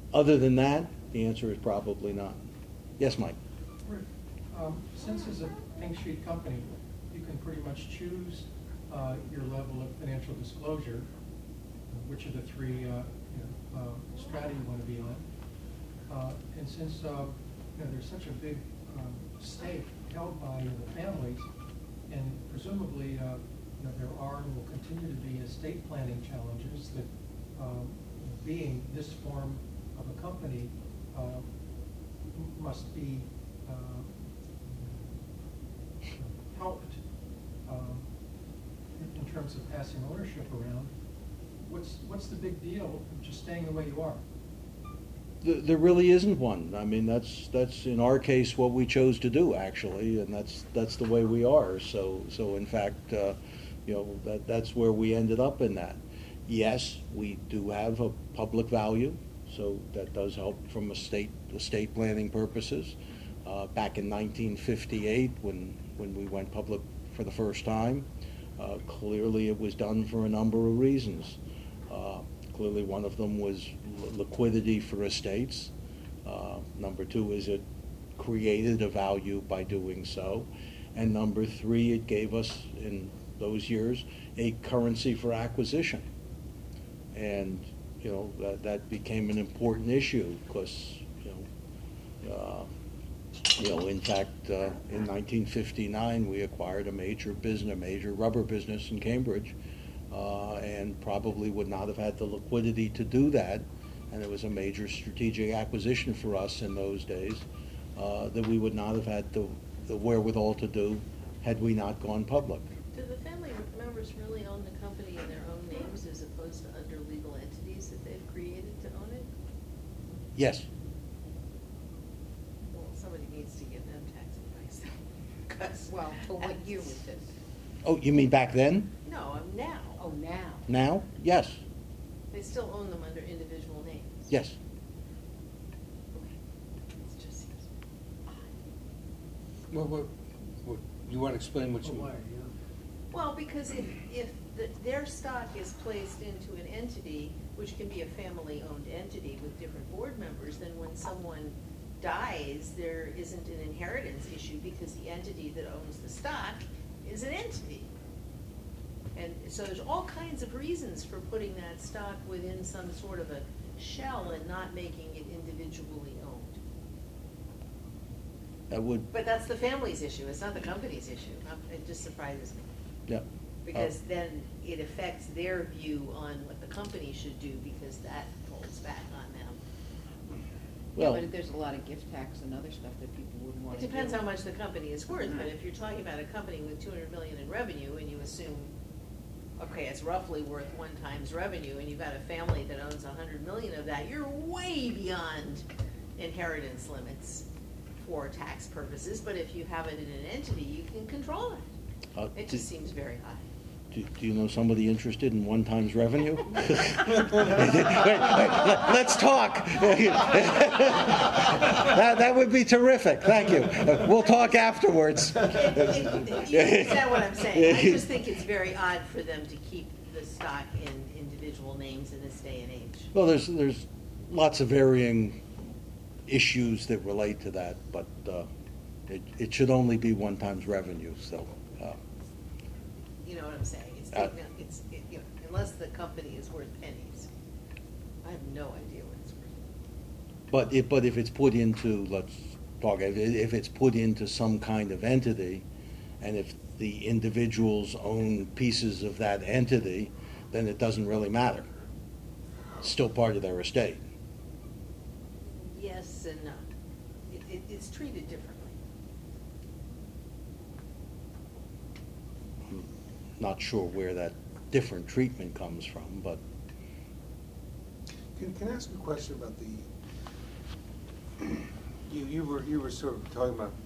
[SPEAKER 2] Other than that, the answer is probably not. Yes, Mike?
[SPEAKER 8] Rick, um, since it's a pink sheet company, you can pretty much choose uh, your level of financial disclosure, which of the three uh, you know, uh, strata you want to be on. Uh, and since uh, you know, there's such a big um, stake held by the families, and presumably uh, you know, there are and will continue to be estate planning challenges that, um, being this form of a company, uh, m- must be uh, helped um, in, in terms of passing ownership around. What's what's the big deal of just staying the way you are?
[SPEAKER 2] There there really isn't one. I mean, that's, that's in our case what we chose to do, actually, and that's, that's the way we are. So, so in fact, uh, you know, that, that's where we ended up in that. Yes, we do have a public value, so that does help from estate, estate planning purposes. Uh, back in nineteen fifty-eight, when, when we went public for the first time, uh, clearly it was done for a number of reasons. Uh, Clearly, one of them was liquidity for estates. Uh, number two is it created a value by doing so. And number three, it gave us, in those years, a currency for acquisition. And, you know, that, that became an important issue because, you know, uh, you know, in fact, uh, in nineteen fifty-nine, we acquired a major business, a major rubber business in Cambridge. Uh, and probably would not have had the liquidity to do that, and it was a major strategic acquisition for us in those days uh, that we would not have had the, the wherewithal to do had we not gone public.
[SPEAKER 3] Do the family members really own the company in their own names as opposed to under legal entities that they've created to own it?
[SPEAKER 2] Yes.
[SPEAKER 3] Well, somebody needs to give them tax advice though. 'Cause
[SPEAKER 5] Well, but what
[SPEAKER 3] that's-
[SPEAKER 5] year was this?
[SPEAKER 2] Oh, you mean back then?
[SPEAKER 3] No, I'm now.
[SPEAKER 5] Oh, now.
[SPEAKER 2] Now? Yes.
[SPEAKER 3] They still own them under individual names.
[SPEAKER 2] Yes.
[SPEAKER 3] Okay. It just seems odd.
[SPEAKER 1] Well, what, what, you want to explain what you?
[SPEAKER 4] Well, why, yeah.
[SPEAKER 3] Well, because if, if the, their stock is placed into an entity, which can be a family-owned entity with different board members, then when someone dies, there isn't an inheritance issue because the entity that owns the stock is an entity. And so there's all kinds of reasons for putting that stock within some sort of a shell and not making it individually owned.
[SPEAKER 2] That would,
[SPEAKER 3] But that's the family's issue, it's not the company's issue. Um, It just surprises me.
[SPEAKER 2] yeah.
[SPEAKER 3] Because then it affects their view on what the company should do, because that pulls back on them.
[SPEAKER 7] Yeah,
[SPEAKER 2] Well,
[SPEAKER 7] but there's a lot of gift tax and other stuff that people wouldn't want
[SPEAKER 3] It
[SPEAKER 7] to do.
[SPEAKER 3] depends how much the company is worth, but if you're talking about a company with two hundred million in revenue and you assume, okay, it's roughly worth one times revenue, and you've got a family that owns a hundred million of that, you're way beyond inheritance limits for tax purposes, but if you have it in an entity, you can control it.
[SPEAKER 2] Uh,
[SPEAKER 3] It
[SPEAKER 2] do-
[SPEAKER 3] just seems very high.
[SPEAKER 2] Do, do you know somebody interested in one times revenue? wait, wait, let- let's talk. that, that would be terrific. Thank you. Uh, we'll talk afterwards.
[SPEAKER 3] You understand what I'm saying? I just think it's very odd for them to keep the stock in individual names in this day and age.
[SPEAKER 2] Well, there's there's lots of varying issues that relate to that, but uh, it, it should only be one times revenue. So. Uh,
[SPEAKER 3] You know what I'm saying? It's,
[SPEAKER 2] Uh,
[SPEAKER 3] taken- it's, it- you know, unless the company is worth pennies, I have no idea what it's worth.
[SPEAKER 2] But if, but if it's put into, let's talk, if, it- if it's put into some kind of entity, and if the individuals own pieces of that entity, then it doesn't really matter. It's still part of their estate.
[SPEAKER 3] Yes and no. It, it, it's treated differently.
[SPEAKER 2] I'm not sure where that different treatment comes from, but
[SPEAKER 1] Can, can I ask a question about the, you, you were, you were sort of talking about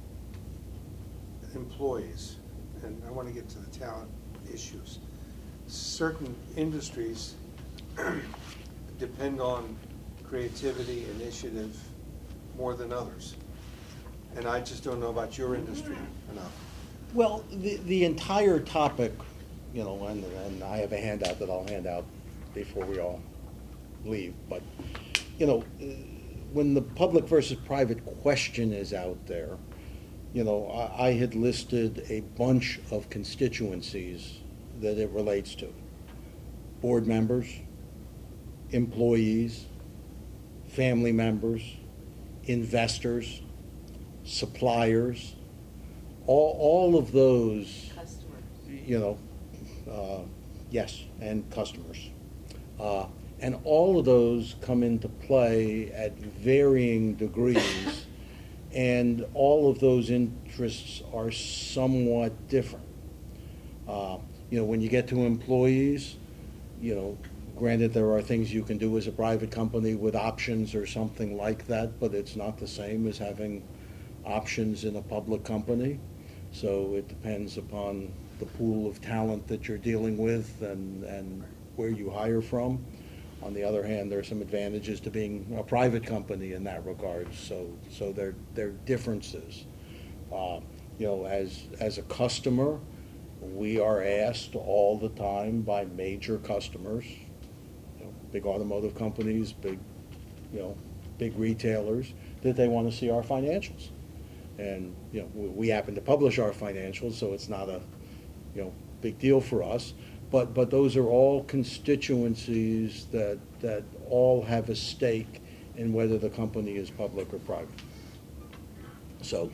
[SPEAKER 1] employees, and I want to get to the talent issues. Certain industries depend on creativity, initiative, more than others. And I just don't know about your industry enough.
[SPEAKER 2] Well, the, the entire topic, you know, and, and I have a handout that I'll hand out before we all leave, but you know, uh, when the public versus private question is out there, you know, I, I had listed a bunch of constituencies that it relates to. Board members, employees, family members, investors, suppliers, all, all of those,
[SPEAKER 3] Customers.
[SPEAKER 2] you know, uh, yes, and customers. Uh, and all of those come into play at varying degrees, and all of those interests are somewhat different. Uh, you know, when you get to employees, you know, granted, there are things you can do as a private company with options or something like that, but it's not the same as having options in a public company. So it depends upon the pool of talent that you're dealing with and, and where you hire from. On the other hand, there are some advantages to being a private company in that regard. So, so there, there are differences. Uh, you know, as, as a customer, we are asked all the time by major customers, you know, big automotive companies, big, you know, big retailers, that they want to see our financials. And, you know, we, we happen to publish our financials, so it's not a, you know, big deal for us. But, but those are all constituencies that, that all have a stake in whether the company is public or private. So,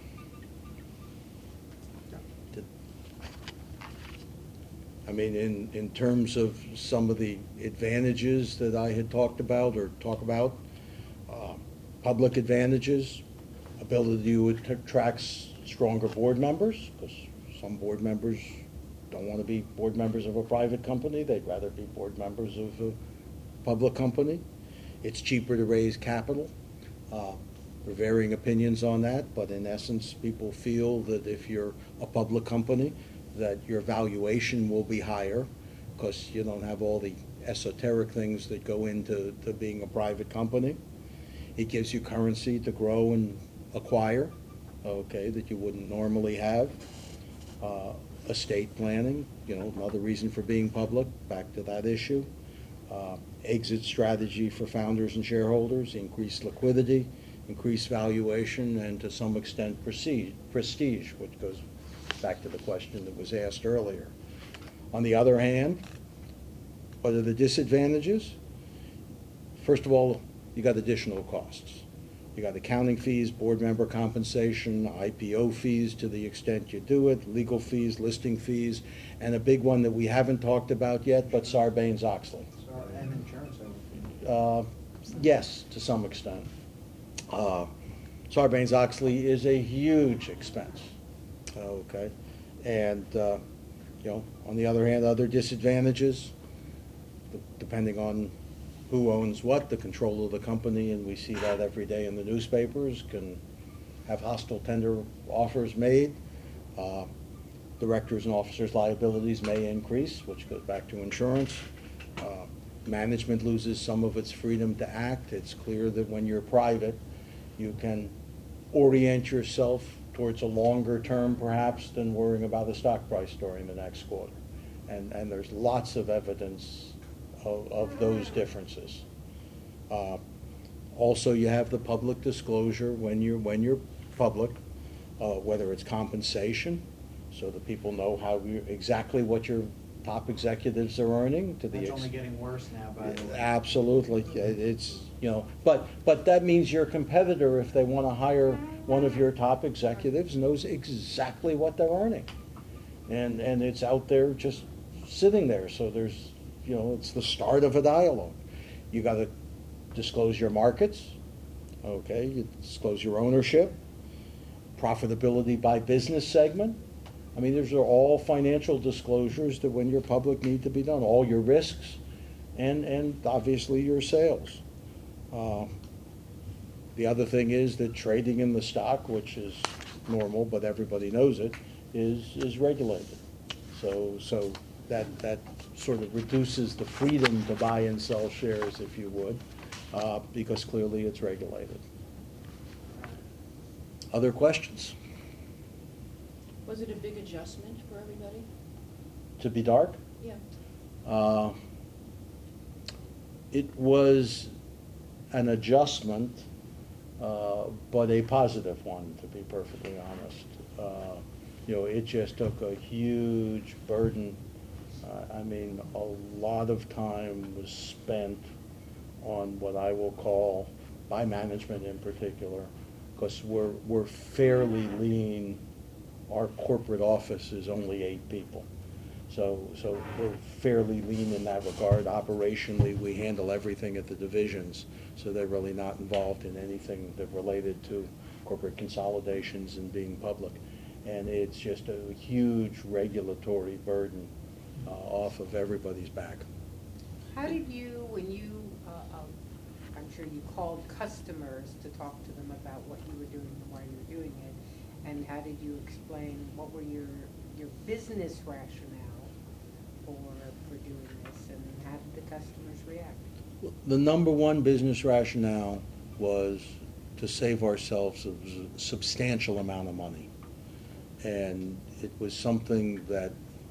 [SPEAKER 2] did- I mean, in, in terms of some of the advantages that I had talked about or talk about, uh, public advantages, ability to attract stronger board members, because some board members don't want to be board members of a private company. They'd rather be board members of a public company. It's cheaper to raise capital. Uh, there are varying opinions on that, but in essence, people feel that if you're a public company, that your valuation will be higher because you don't have all the esoteric things that go into to being a private company. It gives you currency to grow and acquire, okay, that you wouldn't normally have. Uh, estate planning, you know, another reason for being public, back to that issue. Uh, exit strategy for founders and shareholders, increased liquidity, increased valuation, and to some extent prestige, prestige, which goes back to the question that was asked earlier. On the other hand, what are the disadvantages? First of all, you got additional costs. You got accounting fees, board member compensation, I P O fees to the extent you do it, legal fees, listing fees, and a big one that we haven't talked about yet, but Sarbanes-Oxley.
[SPEAKER 4] So, and insurance,
[SPEAKER 2] Uh, yes, to some extent. Uh, Sarbanes-Oxley is a huge expense, okay? And, uh, you know, on the other hand, other disadvantages, depending on who owns what, the control of the company, and we see that every day in the newspapers, can have hostile tender offers made. Uh, Directors and officers' liabilities may increase, which goes back to insurance. Uh, Management loses some of its freedom to act. It's clear that when you're private, you can orient yourself towards a longer term perhaps than worrying about a stock price during the next quarter. And, and there's lots of evidence Of, of those differences. Uh, also, you have the public disclosure when you're when you're public, uh, whether it's compensation, so that people know how you exactly what your top executives are earning. To the
[SPEAKER 4] That's
[SPEAKER 2] ex-
[SPEAKER 4] only getting worse now, by the way.
[SPEAKER 2] Absolutely, it's you know, but but that means your competitor, if they want to hire one of your top executives, knows exactly what they're earning, and and it's out there just sitting there. So there's You know, it's the start of a dialogue. You got to disclose your markets, okay? You disclose your ownership, profitability by business segment. I mean, these are all financial disclosures that, when you're public, need to be done. All your risks, and and obviously your sales. Uh, the other thing is that trading in the stock, which is normal, but everybody knows it, is is regulated. So so that that. sort of reduces the freedom to buy and sell shares, if you would, uh, because clearly it's regulated. Other questions?
[SPEAKER 7] Was it a big adjustment for everybody?
[SPEAKER 2] To be dark?
[SPEAKER 7] Yeah.
[SPEAKER 2] Uh, It was an adjustment, uh, but a positive one, to be perfectly honest. Uh, You know, it just took a huge burden. Uh, I mean, a lot of time was spent on what I will call, by management in particular, because we're, we're fairly lean. Our corporate office is only eight people. So, so we're fairly lean in that regard. Operationally, we handle everything at the divisions, so they're really not involved in anything that related to corporate consolidations and being public. And it's just a huge regulatory burden uh, off of everybody's back.
[SPEAKER 5] How did you, when you, uh, um, I'm sure you called customers to talk to them about what you were doing and why you were doing it, and how did you explain, what were your, your business rationale for, for doing this, and how did the customers react?
[SPEAKER 2] The number one business rationale was to save ourselves a substantial amount of money. And it was something that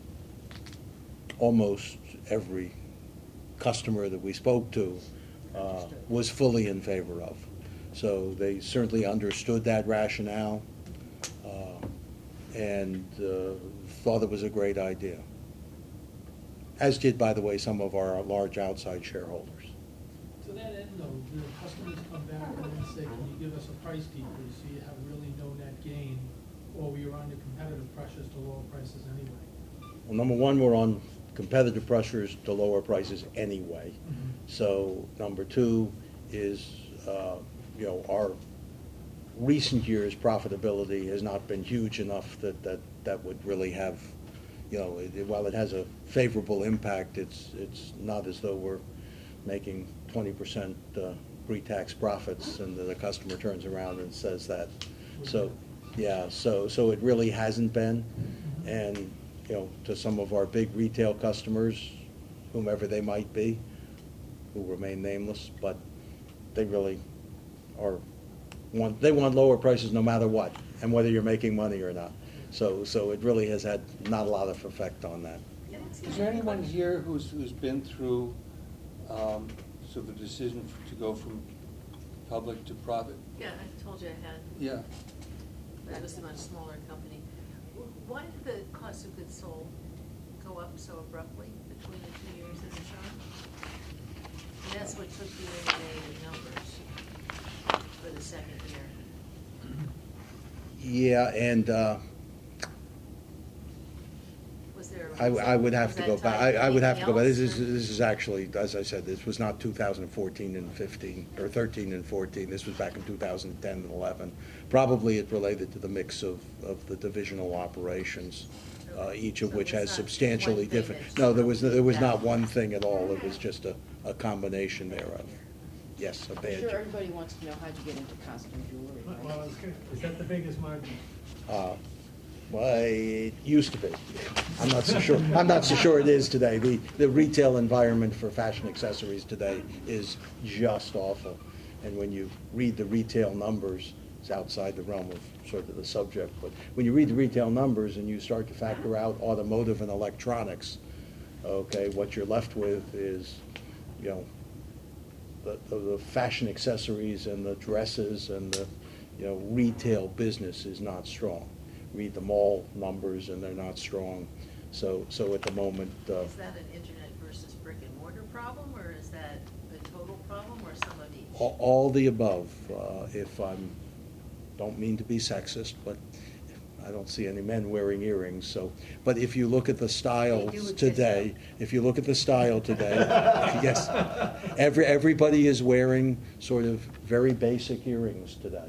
[SPEAKER 2] almost every customer that we spoke to uh, was fully in favor of. So they certainly understood that rationale uh, and uh, thought it was a great idea. As did, by the way, some of our large outside shareholders.
[SPEAKER 6] To that end, though, the customers come back and they say, can you give us a price decrease so you have really no net gain, or we are under competitive pressures to lower prices anyway?
[SPEAKER 2] Well, number one, we're on competitive pressures to lower prices anyway.
[SPEAKER 6] Mm-hmm.
[SPEAKER 2] So number two is, uh, you know, our recent years' profitability has not been huge enough that that, that would really have, you know, it, while it has a favorable impact, it's it's not as though we're making twenty percent uh, pre-tax profits and then the customer turns around and says that. So, yeah, so so it really hasn't been. And, you know, to some of our big retail customers, whomever they might be, who remain nameless, but they really are, want, they want lower prices no matter what, and whether you're making money or not. So, so it really has had not a lot of effect on that.
[SPEAKER 1] Is there anyone here who's, who's been through, um, sort of the decision f- to go from public to private?
[SPEAKER 3] Yeah, I told you I had,
[SPEAKER 1] Yeah.
[SPEAKER 3] that was a much smaller company. Why did the cost of goods sold go up so abruptly between the two years in the shop? And that's what took the year-to-date numbers for the second year.
[SPEAKER 2] Yeah, and uh,
[SPEAKER 3] Was there? a
[SPEAKER 2] I,
[SPEAKER 3] reason?
[SPEAKER 2] I would have
[SPEAKER 3] Was
[SPEAKER 2] to
[SPEAKER 3] that
[SPEAKER 2] go back,
[SPEAKER 3] tied
[SPEAKER 2] I, I would have to go back. This
[SPEAKER 3] anything
[SPEAKER 2] is,
[SPEAKER 3] else,
[SPEAKER 2] this is actually, as I said, this was not two thousand fourteen and fifteen, or thirteen and fourteen, this was back in two thousand ten and eleven. Probably it related to the mix of, of the divisional operations, uh, each of
[SPEAKER 3] So
[SPEAKER 2] which
[SPEAKER 3] it's
[SPEAKER 2] has
[SPEAKER 3] not
[SPEAKER 2] substantially
[SPEAKER 3] one thing
[SPEAKER 2] different.
[SPEAKER 3] that's
[SPEAKER 2] No, there was, there was not
[SPEAKER 3] that-
[SPEAKER 2] one thing at all, it was just a, a combination thereof. Yes, a
[SPEAKER 7] I'm
[SPEAKER 2] bad.
[SPEAKER 7] sure everybody wants to know how'd you get into costume jewelry, right?
[SPEAKER 8] Well, I was gonna- is that the biggest margin?
[SPEAKER 2] Uh, Well, it used to be. I'm not so sure, I'm not so sure it is today. The, the retail environment for fashion accessories today is just awful. And when you read the retail numbers, it's outside the realm of sort of the subject, but when you read the retail numbers and you start to factor out automotive and electronics, okay, what you're left with is, you know, the, the the fashion accessories and the dresses and the, you know, retail business is not strong. Read the mall numbers and they're not strong. So, so at the moment, uh,
[SPEAKER 3] Is that an internet versus brick and mortar problem, or is that a total problem, or some of each?
[SPEAKER 2] all, all the above. Uh, if I'm, don't mean to be sexist, but I don't see any men wearing earrings, so, but if you look at the
[SPEAKER 5] They do
[SPEAKER 2] styles
[SPEAKER 5] exist,
[SPEAKER 2] today,
[SPEAKER 5] though.
[SPEAKER 2] if you look at the style today, yes, every, everybody is wearing sort of very basic earrings today.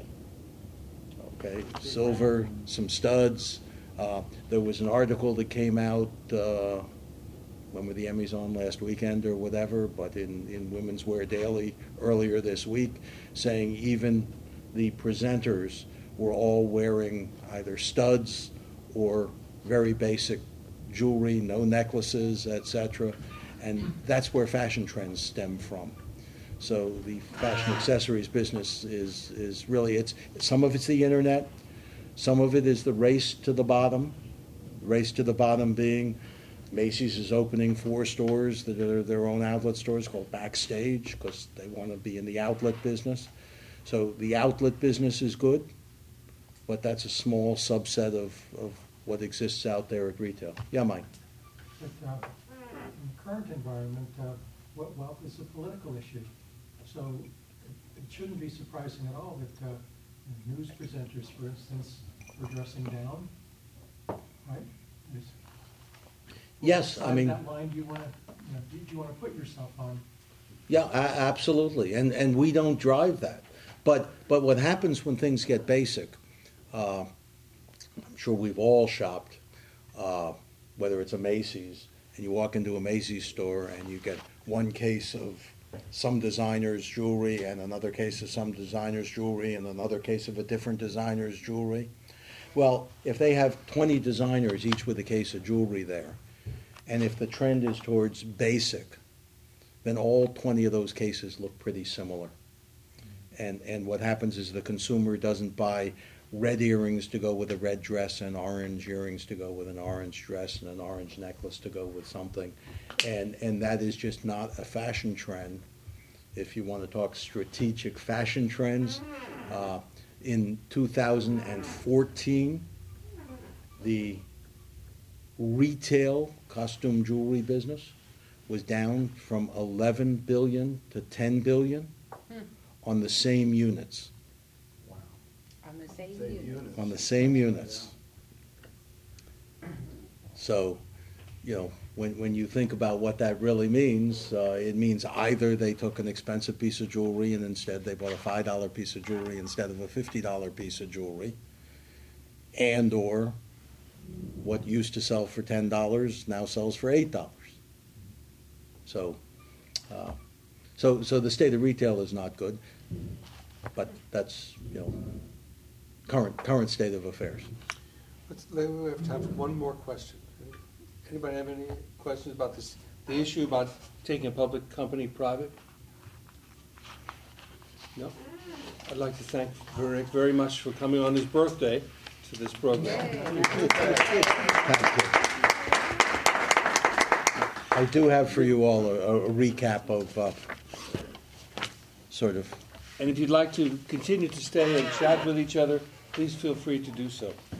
[SPEAKER 2] Okay, silver, some studs. Uh, there was an article that came out, uh, when were the Emmys on, last weekend or whatever, but in, in Women's Wear Daily earlier this week, saying even the presenters were all wearing either studs or very basic jewelry, no necklaces, et cetera. And that's where fashion trends stem from. So the fashion accessories business is, is really, it's, some of it's the internet, some of it is the race to the bottom, race to the bottom being Macy's is opening four stores that are their own outlet stores called Backstage because they want to be in the outlet business. So the outlet business is good, but that's a small subset of, of what exists out there at retail. Yeah, Mike?
[SPEAKER 8] But uh, in the current environment, uh, what wealth is a political issue. So it it shouldn't be surprising at all that uh, news presenters, for instance, are dressing down, right? There's-
[SPEAKER 2] Yes,
[SPEAKER 8] what
[SPEAKER 2] I
[SPEAKER 8] side of
[SPEAKER 2] mean-
[SPEAKER 8] that line do you want to, you know, do you want to put yourself on?
[SPEAKER 2] Yeah, a- absolutely, and, and we don't drive that. But, but what happens when things get basic, uh, I'm sure we've all shopped, uh, whether it's a Macy's, and you walk into a Macy's store and you get one case of some designer's jewelry and another case of some designer's jewelry and another case of a different designer's jewelry. Well, if they have twenty designers, each with a case of jewelry there, and if the trend is towards basic, then all twenty of those cases look pretty similar. And, and what happens is the consumer doesn't buy red earrings to go with a red dress and orange earrings to go with an orange dress and an orange necklace to go with something. And, and that is just not a fashion trend. If you want to talk strategic fashion trends, uh, in two thousand fourteen, the retail costume jewelry business was down from eleven billion to ten billion on the same units,
[SPEAKER 5] On the same
[SPEAKER 4] Same
[SPEAKER 5] unit.
[SPEAKER 4] unit.
[SPEAKER 2] on the same units. So, you know, when, when you think about what that really means, uh, it means either they took an expensive piece of jewelry and instead they bought a five dollar piece of jewelry instead of a fifty dollar piece of jewelry, and or what used to sell for ten dollars now sells for eight dollars. So, uh, so, so the state of retail is not good, but that's, you know, current, current state of affairs.
[SPEAKER 1] Let's, we have time for one more question. Anybody have any questions about this, the issue about taking a public company private? No? I'd like to thank Rick very much for coming on his birthday to this program.
[SPEAKER 2] Thank you. I do have for you all a, a recap of, uh, sort of,
[SPEAKER 1] And if you'd like to continue to stay and chat with each other, please feel free to do so.